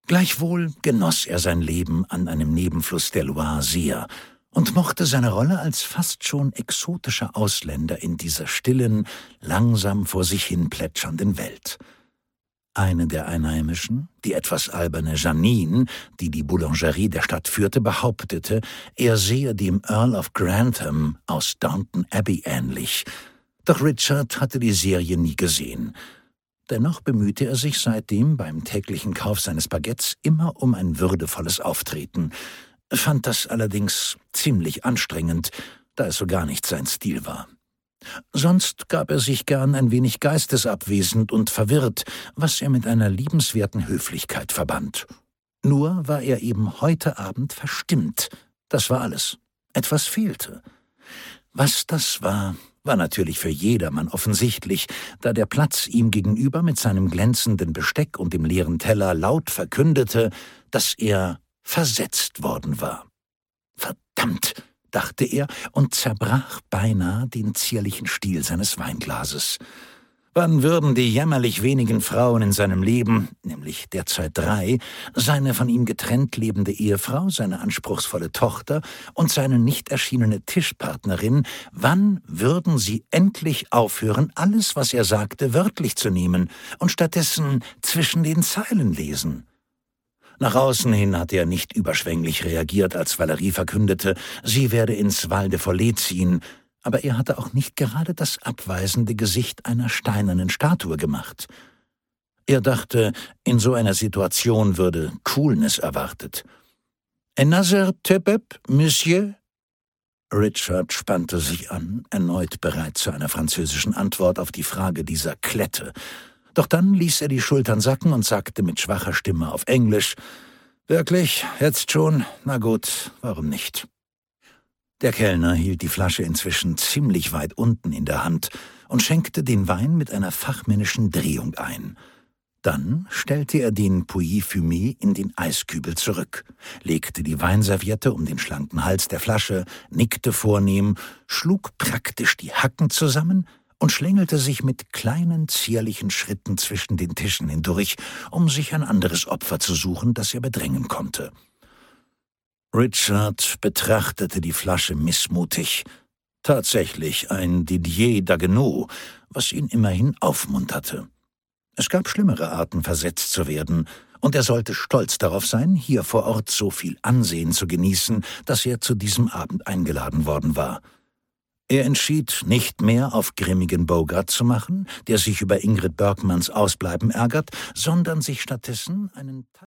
Gleichwohl genoss er sein Leben an einem Nebenfluss der Loire sehr und mochte seine Rolle als fast schon exotischer Ausländer in dieser stillen, langsam vor sich hin plätschernden Welt. Eine der Einheimischen, die etwas alberne Janine, die die Boulangerie der Stadt führte, behauptete, er sehe dem Earl of Grantham aus Downton Abbey ähnlich. Doch Richard hatte die Serie nie gesehen. Dennoch bemühte er sich seitdem beim täglichen Kauf seines Baguettes immer um ein würdevolles Auftreten, fand das allerdings ziemlich anstrengend, da es so gar nicht sein Stil war. Sonst gab er sich gern ein wenig geistesabwesend und verwirrt, was er mit einer liebenswerten Höflichkeit verband. Nur war er eben heute Abend verstimmt. Das war alles. Etwas fehlte. Was das war natürlich für jedermann offensichtlich, da der Platz ihm gegenüber mit seinem glänzenden Besteck und dem leeren Teller laut verkündete, dass er versetzt worden war. Verdammt, dachte er und zerbrach beinahe den zierlichen Stiel seines Weinglases. Wann würden die jämmerlich wenigen Frauen in seinem Leben, nämlich derzeit 3, seine von ihm getrennt lebende Ehefrau, seine anspruchsvolle Tochter und seine nicht erschienene Tischpartnerin, wann würden sie endlich aufhören, alles, was er sagte, wörtlich zu nehmen und stattdessen zwischen den Zeilen lesen? Nach außen hin hatte er nicht überschwänglich reagiert, als Valerie verkündete, sie werde ins Val de Follet ziehen, aber er hatte auch nicht gerade das abweisende Gesicht einer steinernen Statue gemacht. Er dachte, in so einer Situation würde Coolness erwartet. »Another tepep, Monsieur?« Richard spannte sich an, erneut bereit zu einer französischen Antwort auf die Frage dieser Klette. Doch dann ließ er die Schultern sacken und sagte mit schwacher Stimme auf Englisch, »Wirklich, jetzt schon? Na gut, warum nicht?« Der Kellner hielt die Flasche inzwischen ziemlich weit unten in der Hand und schenkte den Wein mit einer fachmännischen Drehung ein. Dann stellte er den Pouilly Fumé in den Eiskübel zurück, legte die Weinserviette um den schlanken Hals der Flasche, nickte vornehm, schlug praktisch die Hacken zusammen und schlängelte sich mit kleinen, zierlichen Schritten zwischen den Tischen hindurch, um sich ein anderes Opfer zu suchen, das er bedrängen konnte. Richard betrachtete die Flasche missmutig. Tatsächlich ein Didier Daguenot, was ihn immerhin aufmunterte. Es gab schlimmere Arten, versetzt zu werden, und er sollte stolz darauf sein, hier vor Ort so viel Ansehen zu genießen, dass er zu diesem Abend eingeladen worden war. Er entschied, nicht mehr auf grimmigen Bogart zu machen, der sich über Ingrid Bergmans Ausbleiben ärgert, sondern sich stattdessen einen